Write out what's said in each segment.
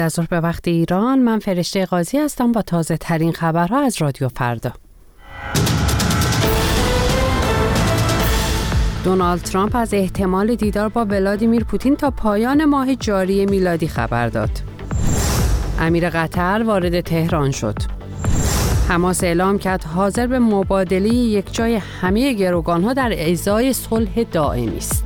از ظهر به وقت ایران، من فرشته قاضی هستم با تازه ترین خبرها از رادیو فردا. دونالد ترامپ از احتمال دیدار با ولادیمیر پوتین تا پایان ماه جاری میلادی خبر داد. امیر قطر وارد تهران شد. حماس اعلام کرد حاضر به مبادله یکجای همه گروگان‌ها در ازای صلح دائمی است.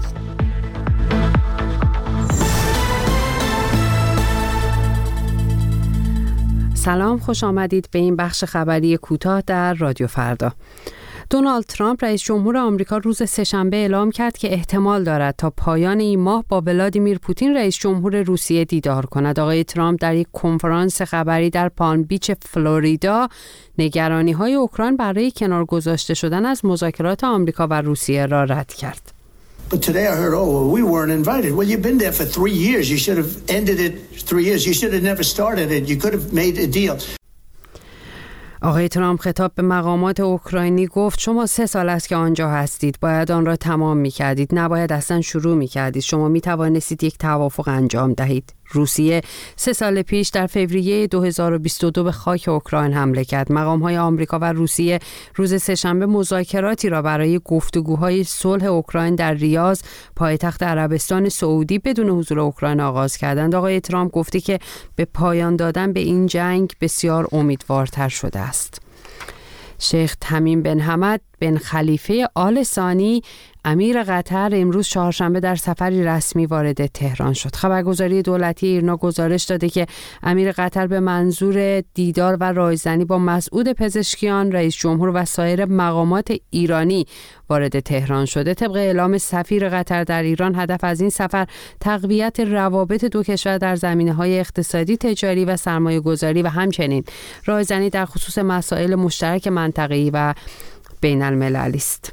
سلام، خوش آمدید به این بخش خبری کوتاه در رادیو فردا. دونالد ترامپ رئیس جمهور آمریکا روز سه‌شنبه اعلام کرد که احتمال دارد تا پایان این ماه با ولادیمیر پوتین رئیس جمهور روسیه دیدار کند. آقای ترامپ در یک کنفرانس خبری در پالم بیچ فلوریدا نگرانی‌های اوکراین برای کنار گذاشته شدن از مذاکرات آمریکا و روسیه را rad کرد. But today I heard, we weren't invited. Well, you've been there for 3 years. You should have ended it 3 years. You should have never started it. You could have made a deal. آقای ترامپ خطاب به مقامات اوکراینی گفت شما 3 سال است که آنجا هستید. باید آن را تمام می‌کردید. نباید اصلا شروع می‌کردید. شما می‌توانستید یک توافق انجام دهید. روسیه 3 سال پیش در فوریه 2022 به خاک اوکراین حمله کرد. مقام‌های آمریکا و روسیه روز سه‌شنبه مذاکراتی را برای گفتگوهای صلح اوکراین در ریاض، پایتخت عربستان سعودی، بدون حضور اوکراین آغاز کردند. آقای ترامپ گفته که به پایان دادن به این جنگ بسیار امیدوارتر شده است. شیخ تمیم بن حمد بن خلیفه آل ثانی امیر قطر امروز چهارشنبه در سفری رسمی وارد تهران شد. خبرگزاری دولتی ایرنا گزارش داده که امیر قطر به منظور دیدار و رایزنی با مسعود پزشکیان رئیس جمهور و سایر مقامات ایرانی وارد تهران شده. طبق اعلام سفیر قطر در ایران، هدف از این سفر تقویت روابط دو کشور در زمینه‌های اقتصادی، تجاری و سرمایه‌گذاری و همچنین رایزنی در خصوص مسائل مشترک منطقه‌ای و بین المللی است.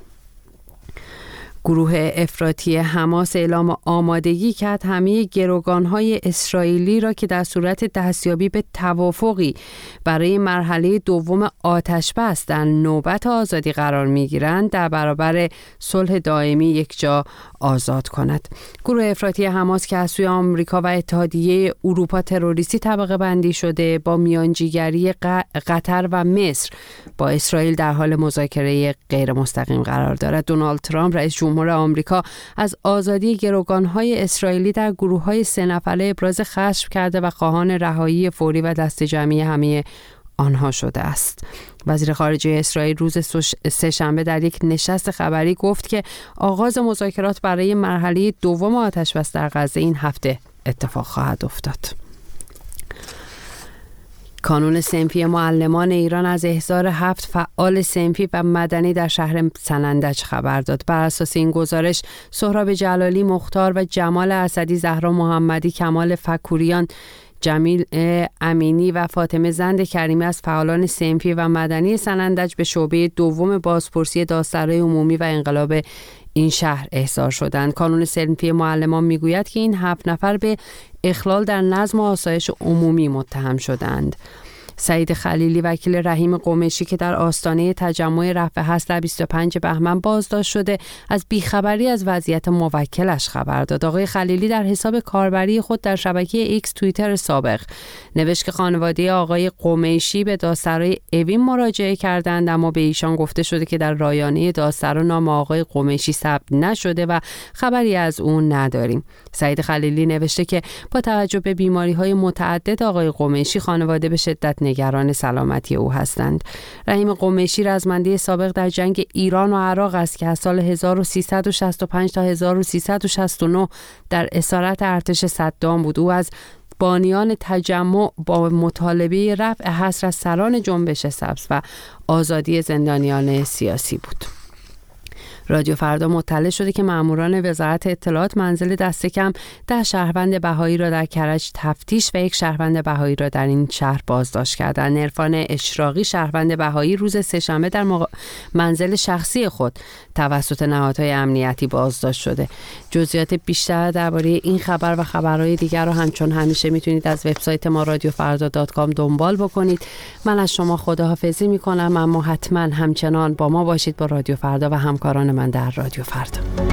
گروه افراطی حماس اعلام آمادگی کرد همه گروگان‌های اسرائیلی را که در صورت دستیابی به توافقی برای مرحله دوم آتش‌بس در نوبت آزادی قرار می‌گیرند در برابر صلح دائمی یکجا آزاد کند. گروه افراطی حماس که از سوی آمریکا و اتحادیه اروپا تروریستی طبقه بندی شده، با میانجیگری قطر و مصر با اسرائیل در حال مذاکره غیر مستقیم قرار دارد. دونالد ترامپ رئیس جمهور آمریکا از آزادی گروگان‌های اسرائیلی در گروه‌های 3 نفره ابراز خشم کرده و خواهان رهایی فوری و دسته‌جمعی همه آنها شده است. وزیر خارجه اسرائیل روز سه‌شنبه در یک نشست خبری گفت که آغاز مذاکرات برای مرحله دوم آتش‌بس در غزه این هفته اتفاق خواهد افتاد. کانون صنفی معلمان ایران از احضار 7 فعال صنفی و مدنی در شهر سنندج خبر داد. بر اساس این گزارش، سهراب جلالی، مختار و جمال اسدی، زهرا محمدی، کمال فکوریان، جمیل امینی و فاطمه زند کریمی از فعالان صنفی و مدنی سنندج به شعبه دوم بازپرسی دادسرای عمومی و انقلاب این شهر احضار شدند. کانون صنفی معلمان میگوید که این 7 نفر به اخلال در نظم و آسایش عمومی متهم شدند. سعید خلیلی، وکیل رحیم قمیشی که در آستانه تجمع رفع هست در 25 بهمن بازداشت شده، از بیخبری از وضعیت موکلش خبر داد. آقای خلیلی در حساب کاربری خود در شبکه ایکس توییتر سابق نوشت که خانواده آقای قمیشی به دادسرای اوین مراجعه کردند، اما به ایشان گفته شده که در رایانه دادسرا نام آقای قمیشی ثبت نشده و خبری از اون نداریم. سعید خلیلی نوشته که با توجه به بیماری‌های متعدد آقای قمیشی، خانواده به شدت نگران سلامتی او هستند. رحیم قمیشی رزمنده سابق در جنگ ایران و عراق است که از سال 1365 تا 1369 در اسارت ارتش صدام بود. او از بانیان تجمع با مطالبه رفع حصر از سران جنبش سبز و آزادی زندانیان سیاسی بود. رادیو فردا مطلع شده که ماموران وزارت اطلاعات منزل دست کم 10 شهروند بهایی را در کرج تفتیش و 1 شهروند بهایی را در این شهر بازداشت کردند. عرفان اشراقی، شهروند بهایی، روز سه‌شنبه در منزل شخصی خود توسط نهادهای امنیتی بازداشت شده. جزئیات بیشتر درباره این خبر و خبرهای دیگر را همچون همیشه میتونید از وبسایت ما radiofarda.com دنبال بکنید. من از شما خداحافظی میکنم، اما حتما همچنان با ما باشید، با رادیو فردا و همکاران من در رادیو فردا.